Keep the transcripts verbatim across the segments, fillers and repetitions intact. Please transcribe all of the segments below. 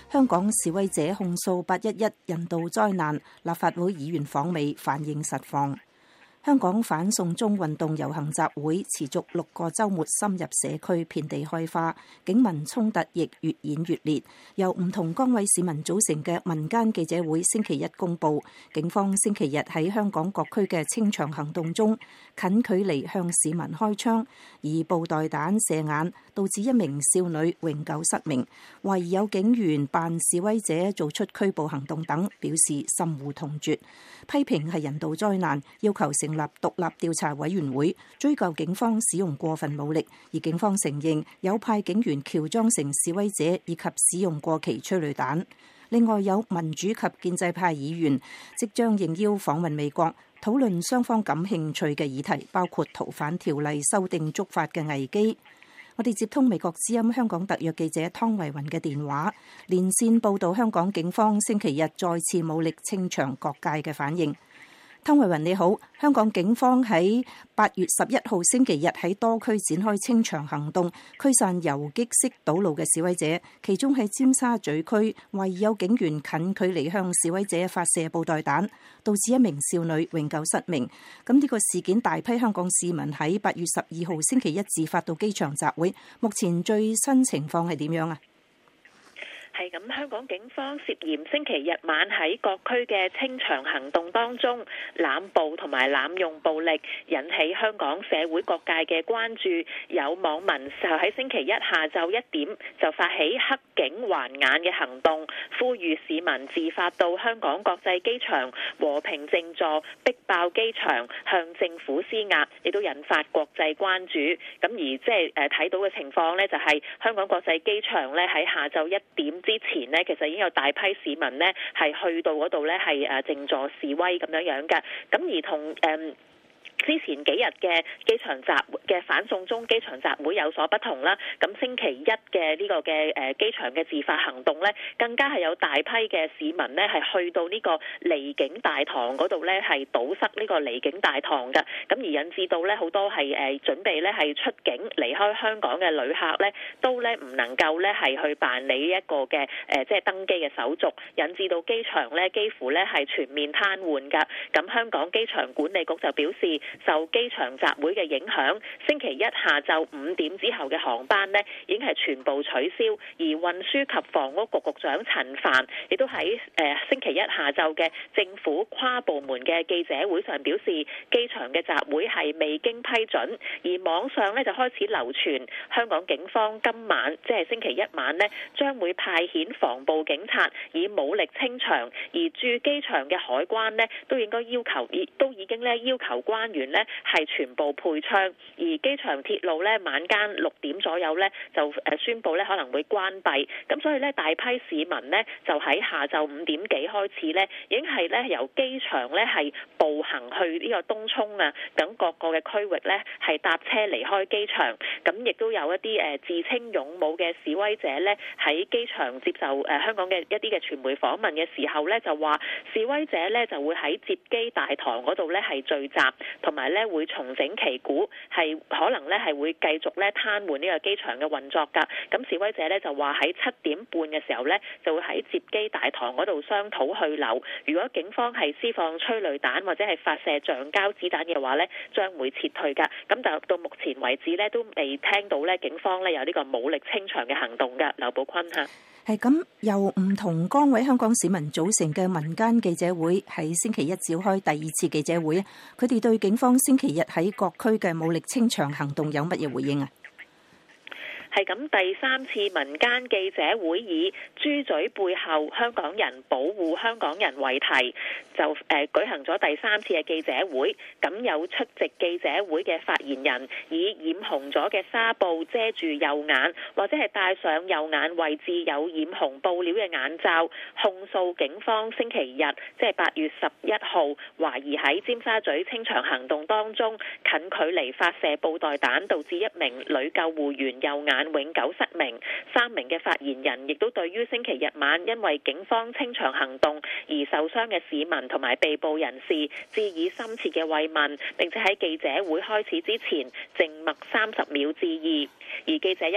香港示威者控訴八一一人道災難，立法會議員訪美反映實況。香港反送中運動遊行集會持續六個週末深入社區，遍地開花，警民衝突亦越演越烈。由唔同崗位市民組成嘅民間記者會星期一公佈，警方星期日喺香港各區嘅清場行動中，近距離向市民開槍，以布袋彈射眼，導致一名少女永久失明。懷疑有警員扮示威者做出拘捕行動等，表示深惡痛絕，批評係人道災難，要求成立獨立調查委員會追究警方使用過分武力，而警方承認有派警員喬裝成示威者以及使用過期催淚彈。另外有民主及建制派議員即將應邀訪問美國，討論雙方感興趣嘅議題，包括逃犯條例修訂觸發嘅危機。我哋接通美國之音香港特約記者湯慧雲嘅電話，連線報道香港警方星期日再次武力清場各界嘅反應。湯慧雲你好，香港警方喺八月十一號星期日喺多區展開清場行動，驅散游擊式堵路嘅示威者，其中喺尖沙咀區懷疑有警員近距離向示威者發射布袋彈，導致一名少女永久失明。咁呢個事件大批香港市民喺八月十二號星期一自發到機場集會，目前最新情況係點樣啊？ 係咁，香港警方涉嫌星期日晚喺各區嘅清場行動當中濫捕同埋濫用暴力，引起香港社會各界嘅關注。有網民就喺星期一下晝一點就發起黑警還眼嘅行動，呼籲市民自發到香港國際機場和平靜坐，逼爆機場，向政府施壓，亦都引發國際關注。咁而即係誒睇到嘅情況呢，就係香港國際機場呢喺下晝一點之前呢，其實已經有大批市民呢係去到嗰度呢係誒靜坐示威咁樣樣嘅。咁而同誒。嗯之前幾日嘅機場集嘅反送中機場集會有所不同啦，咁星期一嘅呢個嘅誒機場嘅自發行動呢，更加係有大批嘅市民呢係去到呢個離境大堂嗰度呢係堵塞呢個離境大堂嘅，咁而引致到呢好多係誒準備呢係出境離開香港嘅旅客呢，都呢唔能夠呢係去辦理一個嘅誒即係登機嘅手續，引致到機場呢幾乎呢係全面癱瘓㗎。咁香港機場管理局就表示，受機場集會嘅影響，星期一下晝五點之後嘅航班呢已經係全部取消。而運輸及房屋局局長陳帆亦都喺誒星期一下晝嘅政府跨部門嘅記者會上表示，機場嘅集會係未經批准。而網上呢就開始流傳香港警方今晚即係星期一晚呢將會派遣防暴警察以武力清場，而駐機場嘅海關呢都應該要求，都已經呢要求關員呢係全部配槍，而機場鐵路呢晚間六點左右呢就誒宣布呢可能會關閉，咁所以呢大批市民呢就喺下晝五點幾開始呢已經係呢由機場呢係步行去呢個東涌啊等各個嘅區域呢係搭車離開機場，咁亦都有一啲誒自稱勇武嘅示威者呢喺機場接受誒香港嘅一啲嘅傳媒訪問嘅時候呢就話示威者呢就會喺接機大堂嗰度呢係聚集，同埋咧會重整旗鼓，係可能咧係會繼續咧癱瘓呢個機場嘅運作㗎。咁示威者咧就話喺七點半嘅時候咧就會喺接機大堂嗰度商討去留。如果警方係施放催淚彈或者係發射橡膠子彈嘅話咧，將會撤退㗎。咁但到目前為止咧都未聽到咧警方咧有呢個武力清場嘅行動㗎。劉寶坤嚇。 係咁，由唔同崗位香港市民組成嘅民間記者會喺星期一召開第二次記者會，佢哋對警方星期日喺各區嘅武力清場行動有乜嘢回應啊？ 係咁，第三次民間記者會以豬嘴背後香港人保護香港人為題，就誒、呃、舉行咗第三次嘅記者會。咁有出席記者會嘅發言人以染紅咗嘅紗布遮住右眼，或者係戴上右眼位置有染紅布料嘅眼罩，控訴警方星期日即係八月十一號懷疑喺尖沙咀清場行動當中近距離發射布袋彈，導致一名女救護員右眼永久失明。三名嘅發言人亦都對於星期日晚因為警方清場行動而受傷嘅市民同埋被捕人士致以深切嘅慰問，並且喺記者會開始之前靜默三十秒致意。而記者邱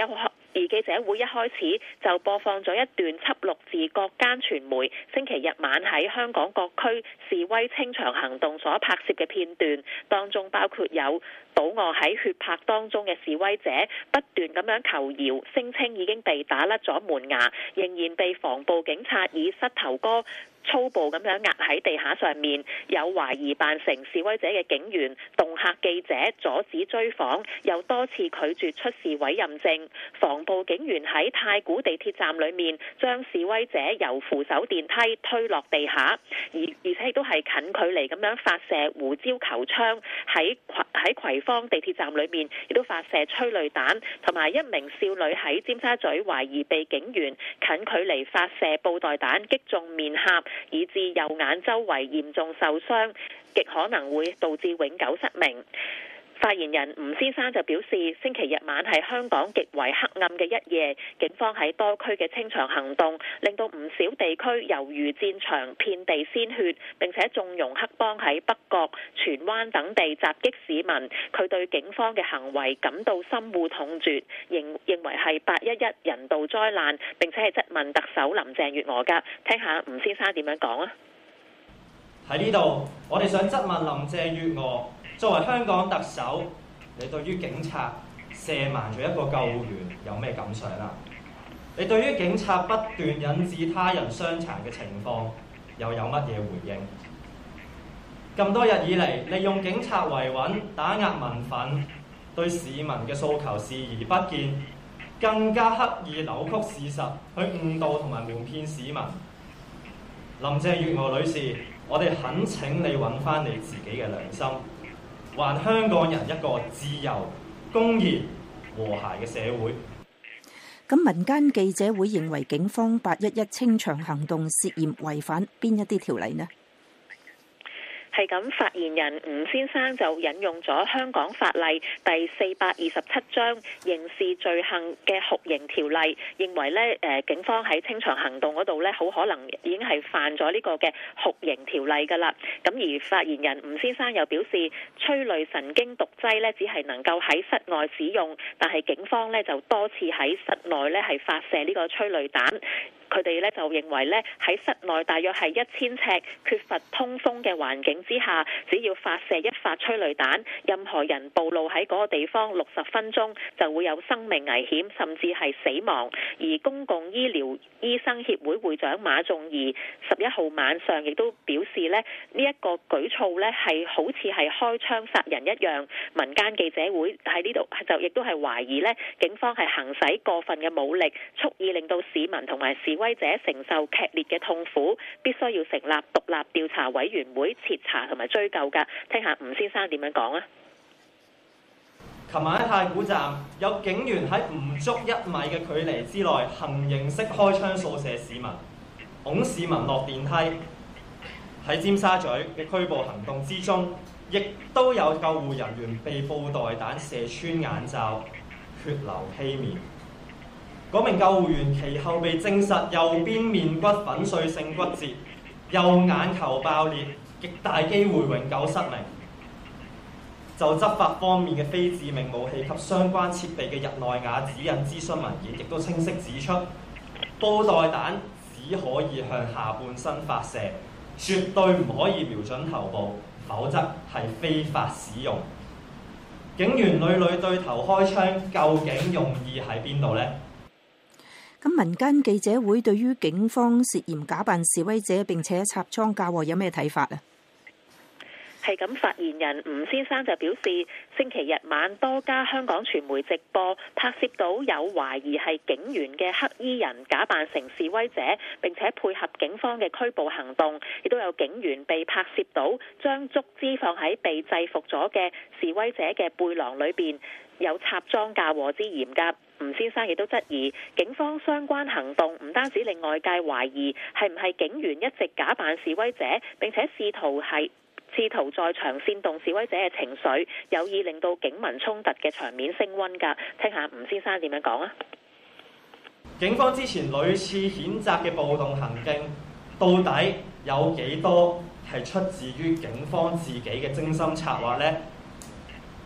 而記者會一開始就播放咗一段輯錄自各間傳媒星期日晚喺香港各區示威清場行動所拍攝嘅片段，當中包括有倒臥喺血泊當中嘅示威者不斷咁樣求饒，聲稱已經被打甩咗門牙，仍然被防暴警察以膝頭哥粗暴咁樣壓喺地下上面，有懷疑扮成示威者嘅警員恫嚇記者，阻止追訪，又多次拒絕出示委任證。防暴警員喺太古地鐵站裏面將示威者由扶手電梯推落地下，而而且亦都係近距離咁樣發射胡椒球槍，喺喺葵芳地鐵站裏面亦都發射催淚彈，同埋一名少女喺尖沙咀懷疑被警員近距離發射布袋彈擊中面頰，以致右眼周圍嚴重受傷，極可能會導致永久失明。發言人吳先生就表示，星期日晚係香港極為黑暗嘅一夜，警方喺多區嘅清場行動，令到唔少地區猶如戰場，遍地鮮血，並且縱容黑幫喺北角、荃灣等地襲擊市民。佢對警方嘅行為感到深惡痛絕，認認為係八一一人道災難，並且係質問特首林鄭月娥㗎。聽下吳先生點樣講啊？ 喺呢度，我哋想質問林鄭月娥。作為香港特首，你對於警察射盲咗一個救護員有咩感想啊？你對於警察不斷引致他人傷殘嘅情況又有乜嘢回應？咁多日以嚟，利用警察維穩打壓民憤，對市民嘅訴求視而不見，更加刻意扭曲事實去誤導同埋瞞騙市民。林鄭月娥女士，我哋懇請你揾返你自己嘅良心，還香港人一個自由、公義、和諧嘅社會。 咁民間記者會認為警方八一一清場行動涉嫌違反邊一啲條例呢？ 係咁，發言人吳先生就引用咗香港法例第四百二十七章刑事罪行嘅酷刑條例，認為咧誒警方喺清場行動嗰度咧，好可能已經係犯咗呢個嘅酷刑條例㗎啦。咁而發言人吳先生又表示，催淚神經毒劑咧只係能夠喺室外使用，但係警方咧就多次喺室內咧係發射呢個催淚彈。佢哋咧就認為咧喺室內大約係一千尺缺乏通風嘅環境之下，只要發射一發催淚彈，任何人暴露喺嗰個地方六十分鐘就會有生命危險，甚至係死亡。而公共醫療醫生協會會長馬仲儀十一號晚上亦都表示咧，呢一個舉措咧係好似係開槍殺人一樣。民間記者會喺呢度就亦都係懷疑咧，警方係行使過分嘅武力，蓄意令到市民同埋示威者承受劇烈嘅痛苦，必須要成立獨立調查委員會徹查同埋追究㗎。聽下吳先生點樣講啊？ 琴晚喺太古站，有警員喺唔足一米嘅距離之內行刑式開槍掃射市民，拱市民落電梯。喺尖沙咀嘅拘捕行動之中，亦都有救護人員被布袋彈射穿眼罩，血流披面。嗰名救護員其後被證實右邊面骨粉碎性骨折，右眼球爆裂，極大機會永久失明。就執法方面嘅非致命武器及相關設備嘅日內瓦指引諮詢文件，亦都清晰指出，布袋彈只可以向下半身發射，絕對唔可以瞄準頭部，否則係非法使用。警員屢屢對頭開槍，究竟用意喺邊度呢？ 咁民間記者會對於警方涉嫌假扮示威者並且插贓嫁禍有咩睇法啊？ 係咁，發言人吳先生就表示，星期日晚多家香港傳媒直播拍攝到有懷疑係警員嘅黑衣人假扮成示威者，並且配合警方嘅拘捕行動，亦都有警員被拍攝到將竹枝放喺被制服咗嘅示威者嘅背囊裏邊，有插贓嫁禍之嫌㗎。吳先生亦都質疑警方相關行動唔單止令外界懷疑係唔係警員一直假扮示威者，並且試圖係試圖在場煽動示威者嘅情緒，有意令到警民衝突嘅場面升溫㗎。聽下吳先生點樣講啊？ 警方之前屢次譴責嘅暴動行徑，到底有幾多係出自於警方自己嘅精心策劃呢？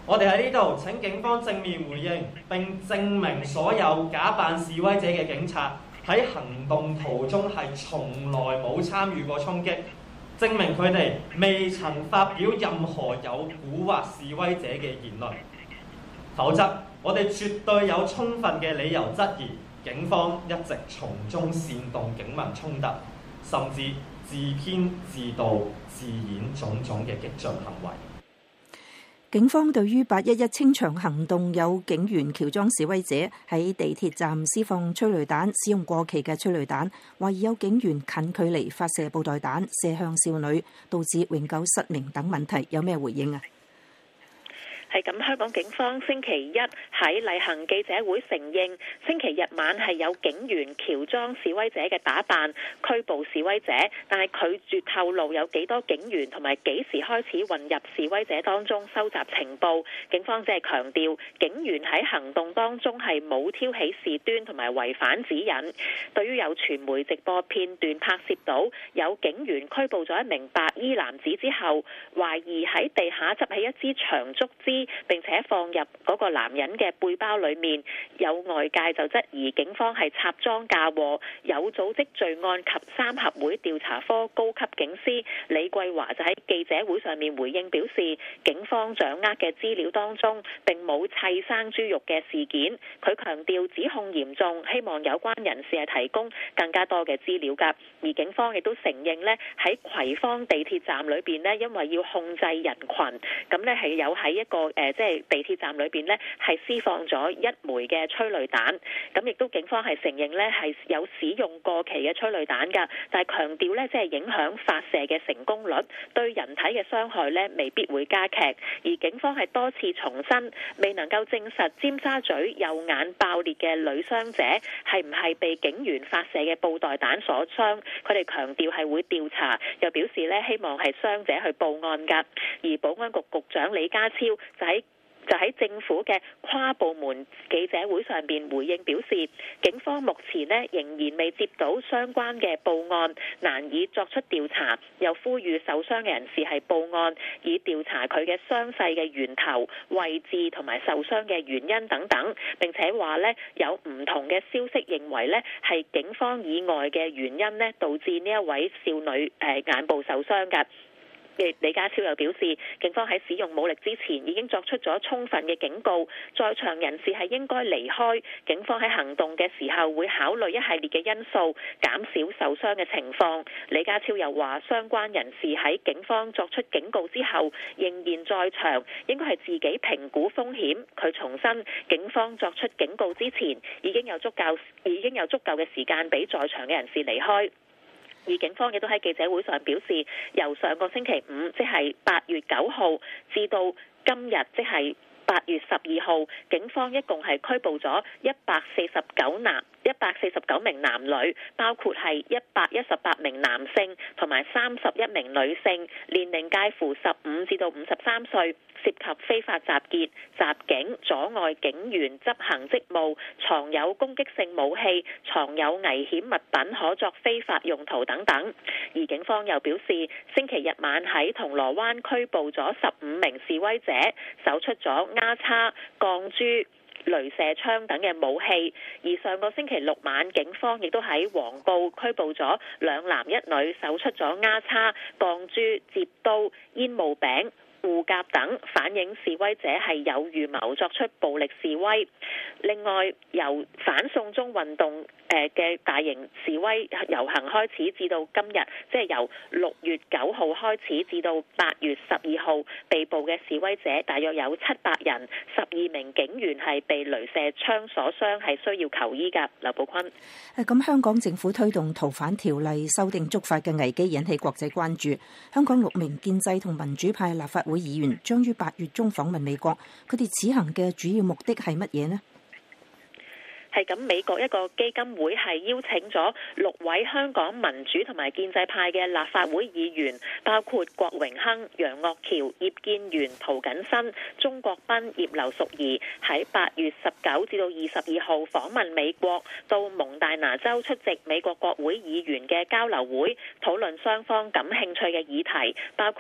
我哋喺呢度請警方正面回應，並證明所有假扮示威者嘅警察喺行動途中係從來冇參與過衝擊，證明佢哋未曾發表任何有蠱惑示威者嘅言論。否則，我哋絕對有充分嘅理由質疑警方一直從中煽動警民衝突，甚至自編自導自演種種嘅激進行為。 警方對於八一一清場行動有警員喬裝示威者喺地鐵站施放催淚彈，使用過期嘅催淚彈，懷疑有警員近距離發射布袋彈射向少女，導致永久失明等問題，有咩回應啊？ 係咁，香港警方星期一喺例行記者會承認，星期日晚係有警員喬裝示威者嘅打扮拘捕示威者，但係拒絕透露有幾多警員同埋幾時開始混入示威者當中收集情報。警方只係強調，警員喺行動當中係冇挑起事端同埋違反指引。對於有傳媒直播片段拍攝到有警員拘捕咗一名白衣男子之後，懷疑喺地下執起一支長竹枝，並且放入嗰個男人嘅背包裏面，有外界就質疑警方係插贓嫁禍。有組織罪案及三合會調查科高級警司李桂華就喺記者會上面回應表示，警方掌握嘅資料當中並冇砌生豬肉嘅事件。佢強調指控嚴重，希望有關人士係提供更加多嘅資料㗎。而警方亦都承認呢，喺葵芳地鐵站裏邊呢，因為要控制人群，咁呢係有喺一個誒即係地鐵站裏邊呢係施放咗一枚嘅催淚彈。咁亦都警方係承認呢係有使用過期嘅催淚彈㗎，但係強調呢即係影響發射嘅成功率，對人體嘅傷害呢未必會加劇。而警方係多次重申，未能夠證實尖沙咀右眼爆裂嘅女傷者係唔係被警員發射嘅布袋彈所傷。佢哋強調係會調查，又表示呢希望係傷者去報案㗎。而保安局局長李家超就喺就喺政府嘅跨部門記者會上邊回應表示，警方目前呢仍然未接到相關嘅報案，難以作出調查，又呼籲受傷嘅人士係報案，以調查佢嘅傷勢嘅源頭、位置同埋受傷嘅原因等等。並且話呢有唔同嘅消息認為呢係警方以外嘅原因呢導致呢一位少女誒眼部受傷㗎。李家超又表示，警方喺使用武力之前已經作出咗充分嘅警告，在場人士係應該離開。警方喺行動嘅時候會考慮一系列嘅因素，減少受傷嘅情況。李家超又話，相關人士喺警方作出警告之後仍然在場，應該係自己評估風險。佢重申，警方作出警告之前已經有足夠已經有足夠嘅時間俾在場嘅人士離開。而警方亦都喺記者會上表示，由上個星期五，即係八月九號，至到今日，即係八月十二號，警方一共係拘捕咗一百四十九男一百四十九名男女，包括係一百一十八名男性同埋三十一名女性，年齡介乎十五至到五十三歲，涉及非法集結、襲警、阻礙警員執行職務、藏有攻擊性武器、藏有危險物品可作非法用途等等。而警方又表示，星期日晚喺銅鑼灣拘捕咗十五名示威者，搜出咗丫叉、鋼珠、雷射槍等嘅武器。而上個星期六晚，警方亦都喺黃埔拘捕咗兩男一女，搜出咗丫叉、鋼珠、摺刀、煙霧餅、護甲等，反映示威者係有預謀作出暴力示威。另外，由反送中運動誒嘅大型示威遊行開始至到今日，即係由六月九號開始至到八月十二號，被捕嘅示威者大約有七百人，十二名警員係被雷射槍所傷，係需要求醫㗎。劉寶坤， 咁香港政府推動逃犯條例修訂觸發嘅危機引起國際關注。香港六名建制同民主派立法會議員將於八月中訪問美國，佢哋此行嘅主要目的係乜嘢呢？ 係咁，美國一個基金會係邀請咗六位香港民主同埋建制派嘅立法會議員，包括郭榮鏗、楊岳橋、葉建源、涂謹申、鍾國斌、葉劉淑儀，喺八月十九至到二十二號訪問美國，到蒙大拿州出席美國國會議員嘅交流會，討論雙方感興趣嘅議題，包括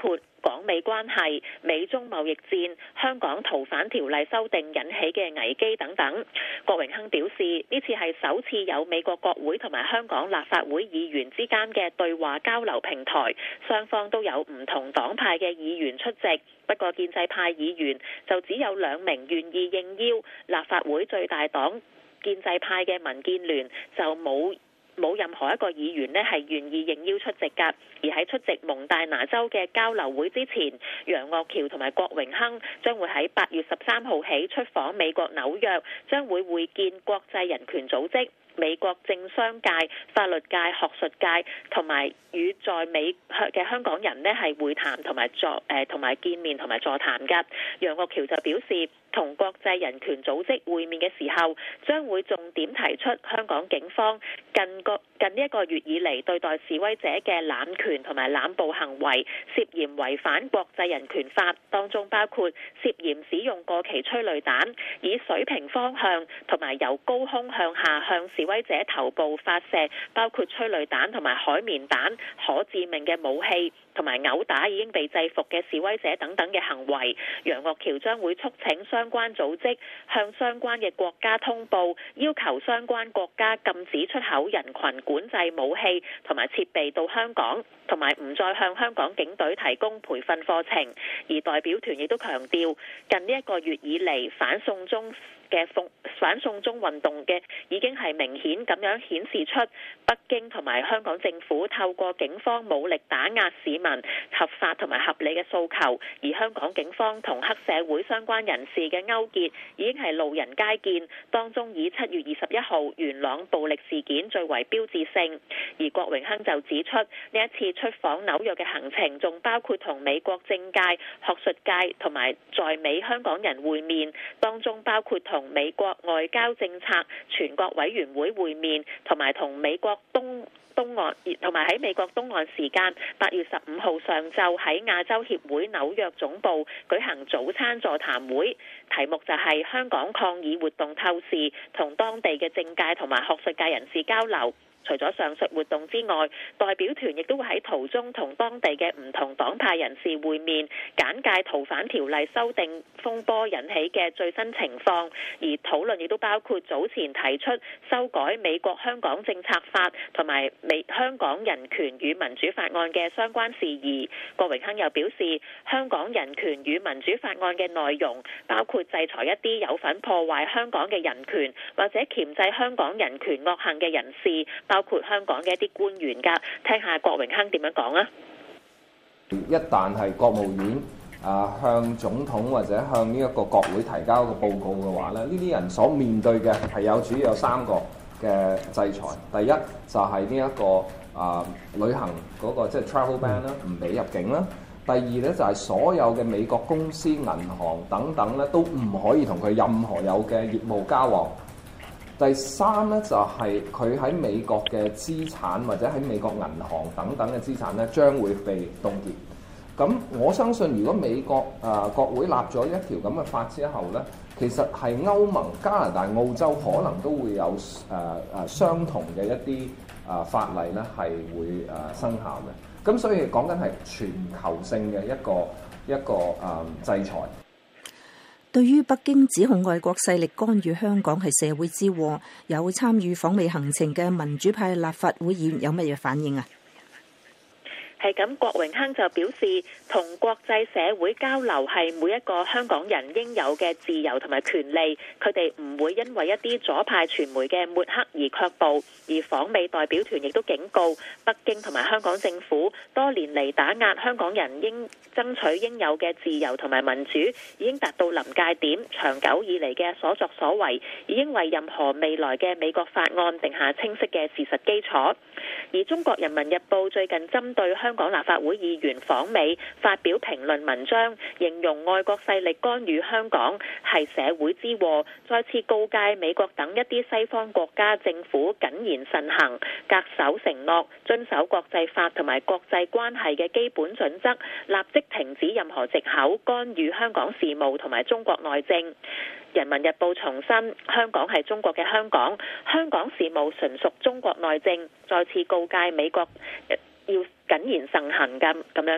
港美關係、美中貿易戰、香港逃犯條例修訂引起嘅危機等等。郭榮鏗表示，呢次係首次有美國國會同埋香港立法會議員之間嘅對話交流平台，雙方都有唔同黨派嘅議員出席。不過建制派議員就只有兩名願意應邀，立法會最大黨建制派嘅民建聯就冇冇任何一個議員呢係願意應邀出席㗎。而喺出席蒙大拿州嘅交流會之前，楊岳橋同埋郭榮鏗將會喺八月十三號起出訪美國紐約，將會會見國際人權組織、美國政商界、法律界、學術界同埋與在美嘅香港人呢係會談同埋座誒同埋見面同埋座談㗎。楊岳橋就表示，同國際人權組織會面嘅時候，將會重點提出香港警方近個近呢一個月以嚟對待示威者嘅濫權同埋濫捕行為，涉嫌違反國際人權法，當中包括涉嫌使用過期催淚彈、以水平方向同埋由高空向下向示威者頭部發射，包括催淚彈同埋海綿彈可致命嘅武器，同埋毆打已經被制服嘅示威者等等嘅行為。楊岳橋將會促請相關組織向相關嘅國家通報，要求相關國家禁止出口人群管制武器同埋設備到香港，同埋唔再向香港警隊提供培訓課程。而代表團亦都強調，近呢一個月以嚟反送中嘅反送中運動嘅已經係明顯咁樣顯示出北京同埋香港政府透過警方武力打壓市民合法同埋合理嘅訴求，而香港警方同黑社會相關人士嘅勾結已經係路人皆見，當中以七月二十一號元朗暴力事件最為標誌性。而郭榮鏗就指出，呢一次出訪紐約嘅行程仲包括同美國政界、學術界同埋在美香港人會面，當中包括同同美國外交政策全國委員會會面，同埋同美國東東岸，同埋喺美國東岸時間八月十五號上晝喺亞洲協會紐約總部舉行早餐座談會，題目就係香港抗議活動透視，同當地嘅政界同埋學術界人士交流。除咗上述活動之外，代表團亦都會喺途中同當地嘅唔同黨派人士會面，簡介逃犯條例修訂風波引起嘅最新情況，而討論亦都包括早前提出修改美國香港政策法同埋美香港人權與民主法案嘅相關事宜。郭榮鏗又表示，香港人權與民主法案嘅內容包括制裁一啲有份破壞香港嘅人權或者鉗制香港人權惡行嘅人士，包括香港嘅一啲官員㗎。聽下郭榮鏗點樣講啊！ 一旦係國務院啊向總統或者向呢一個國會提交一個報告嘅話咧，呢啲人所面對嘅係有主要有三個嘅制裁。第一就係呢一個啊旅行嗰個即係 travel ban 啦，唔俾入境啦。第二咧就係所有嘅美國公司、銀行等等咧都唔可以同佢任何有嘅業務交往。第三咧就係佢喺美國嘅資產或者喺美國銀行等等嘅資產咧將會被凍結。咁我相信如果美國啊、呃、國會立咗一條咁嘅法之後咧，其實係歐盟、加拿大、澳洲可能都會有誒誒、呃、相同嘅一啲啊、呃、法例咧係會誒、呃、生效嘅。咁所以講緊係全球性嘅一個一個誒、呃、制裁。 對於北京指控外國勢力干預香港係社會之禍，有參與訪美行程嘅民主派立法會議員有乜嘢反應啊？ 係咁，郭榮鏗就表示，同國際社會交流係每一個香港人應有嘅自由同埋權利，佢哋唔會因為一啲左派傳媒嘅抹黑而卻步。而訪美代表團亦都警告，北京同埋香港政府多年嚟打壓香港人應爭取應有嘅自由同埋民主，已經達到臨界點，長久以嚟嘅所作所為已經為任何未來嘅美國法案定下清晰嘅事實基礎。而中國人民日報最近針對香港立法會議員訪美發表評論文章，形容外國勢力干預香港係社會之禍，再次告誡美國等一啲西方國家政府謹言慎行，恪守承諾，遵守國際法同埋國際關係嘅基本準則，立即停止任何藉口干預香港事務同埋中國內政。人民日報重申，香港係中國嘅香港，香港事務純屬中國內政，再次告誡美國要謹言慎行咁咁樣嘅。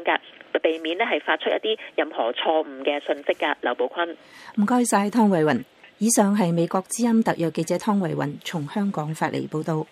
避免呢係發出一啲任何錯誤嘅訊息㗎。劉寶坤， 唔該晒湯慧雲。以上係美國之音特約記者湯慧雲從香港發嚟報道。